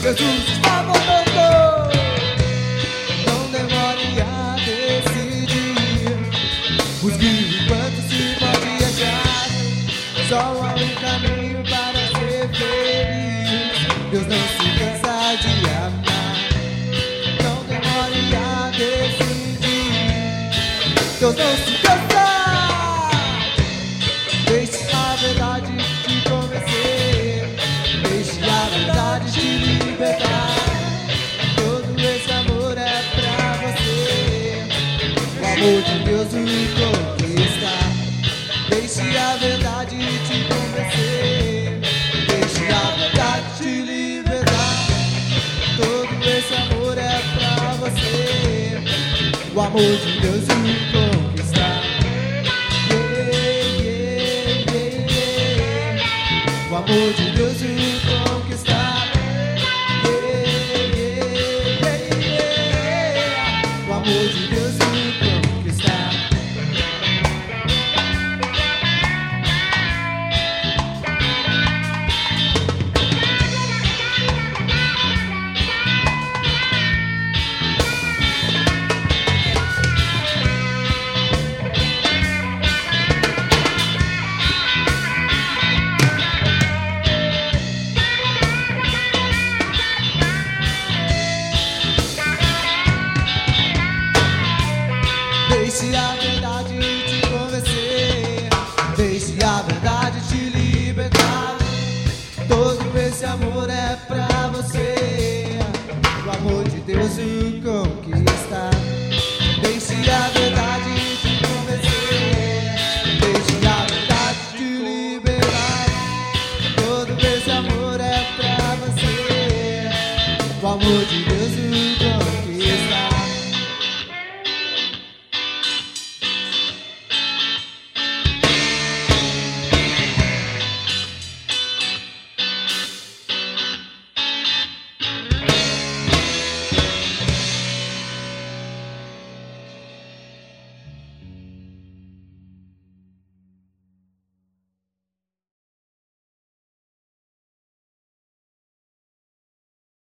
Jesus está voltando. Não demore a decidir. Busque enquanto se pode achar. Só há um caminho para ser feliz. Deus não se cansa de amar. Não demore a decidir. Deus não se cansa. Deixe a verdade te convencer. Deixe a verdade te libertar. Todo esse amor é pra você. O amor de Deus me conquista. Deixe a verdade te convencer. Deixe a verdade te libertar. Todo esse amor é pra você. O amor de Deus me conquista. O amor de Deus me conquistar. O amor de Deus me conquistar. Deixe a verdade te convencer. Deixe a verdade te libertar. Todo esse amor é pra você. O amor de Deus o conquista. Deixe a verdade te convencer. Deixe a verdade te libertar. Todo esse amor é pra você. O amor de Deus